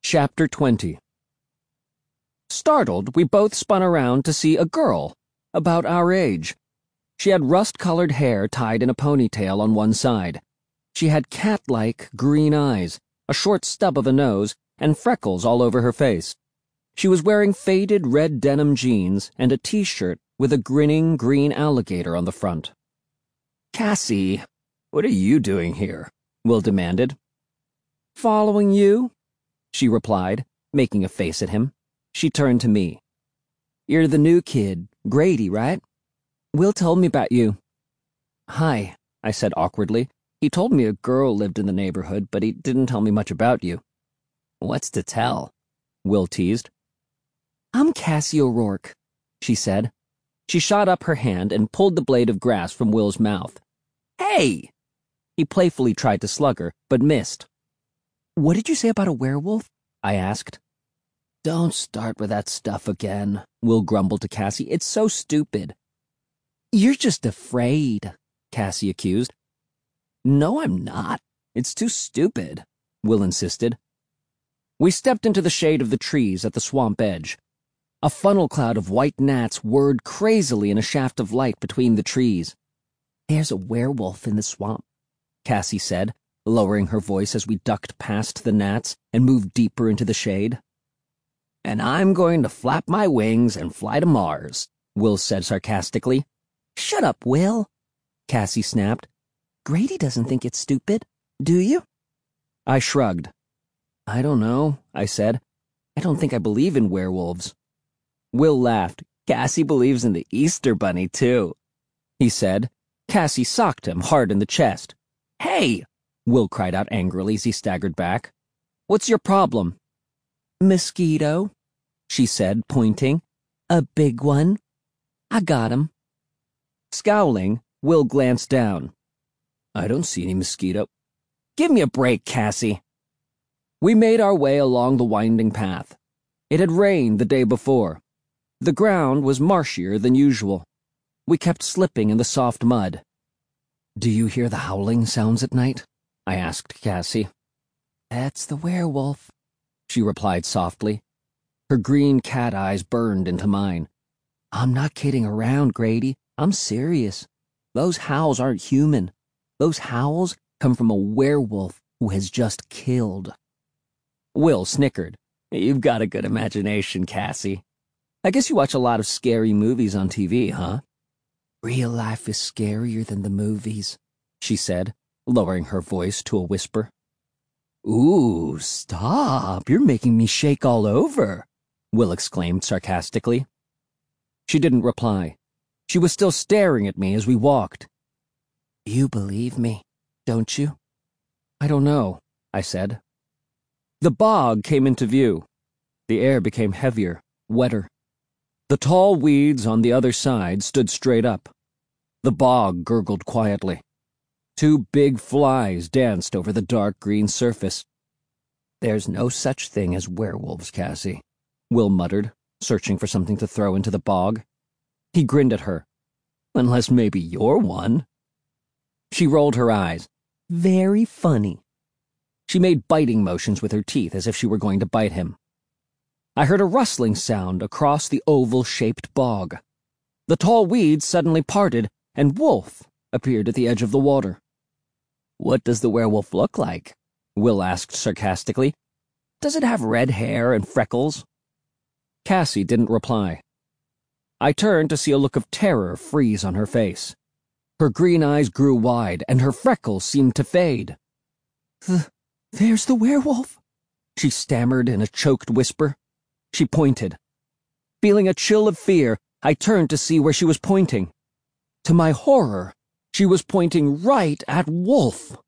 Chapter 20. Startled, we both spun around to see a girl, about our age. She had rust-colored hair tied in a ponytail on one side. She had cat-like green eyes, a short stub of a nose, and freckles all over her face. She was wearing faded red denim jeans and a t-shirt with a grinning green alligator on the front. "Cassie, what are you doing here?" Will demanded. "Following you," she replied, making a face at him. She turned to me. "You're the new kid, Grady, right? Will told me about you." "Hi," I said awkwardly. "He told me a girl lived in the neighborhood, but he didn't tell me much about you." "What's to tell?" Will teased. "I'm Cassie O'Rourke," she said. She shot up her hand and pulled the blade of grass from Will's mouth. "Hey!" He playfully tried to slug her, but missed. "What did you say about a werewolf?" I asked. "Don't start with that stuff again," Will grumbled to Cassie. "It's so stupid." "You're just afraid," Cassie accused. "No, I'm not. It's too stupid," Will insisted. We stepped into the shade of the trees at the swamp edge. A funnel cloud of white gnats whirred crazily in a shaft of light between the trees. "There's a werewolf in the swamp," Cassie said, lowering her voice as we ducked past the gnats and moved deeper into the shade. "And I'm going to flap my wings and fly to Mars," Will said sarcastically. "Shut up, Will," Cassie snapped. "Grady doesn't think it's stupid, do you?" I shrugged. "I don't know," I said. "I don't think I believe in werewolves." Will laughed. "Cassie believes in the Easter Bunny, too," he said. Cassie socked him hard in the chest. "Hey!" Will cried out angrily as he staggered back. "What's your problem?" "Mosquito," she said, pointing. "A big one. I got him." Scowling, Will glanced down. "I don't see any mosquito." "Give me a break, Cassie." We made our way along the winding path. It had rained the day before. The ground was marshier than usual. We kept slipping in the soft mud. "Do you hear the howling sounds at night?" I asked Cassie. "That's the werewolf," she replied softly. Her green cat eyes burned into mine. "I'm not kidding around, Grady. I'm serious. Those howls aren't human. Those howls come from a werewolf who has just killed." Will snickered. "You've got a good imagination, Cassie. I guess you watch a lot of scary movies on TV, huh?" "Real life is scarier than the movies," she said, lowering her voice to a whisper. "Ooh, stop. You're making me shake all over," Will exclaimed sarcastically. She didn't reply. She was still staring at me as we walked. "You believe me, don't you?" "I don't know," I said. The bog came into view. The air became heavier, wetter. The tall weeds on the other side stood straight up. The bog gurgled quietly. Two big flies danced over the dark green surface. "There's no such thing as werewolves, Cassie," Will muttered, searching for something to throw into the bog. He grinned at her. "Unless maybe you're one." She rolled her eyes. "Very funny." She made biting motions with her teeth as if she were going to bite him. I heard a rustling sound across the oval-shaped bog. The tall weeds suddenly parted, and Wolf appeared at the edge of the water. "What does the werewolf look like?" Will asked sarcastically. "Does it have red hair and freckles?" Cassie didn't reply. I turned to see a look of terror freeze on her face. Her green eyes grew wide, and her freckles seemed to fade. There's the werewolf," she stammered in a choked whisper. She pointed. Feeling a chill of fear, I turned to see where she was pointing. To my horror, she was pointing right at Wolf.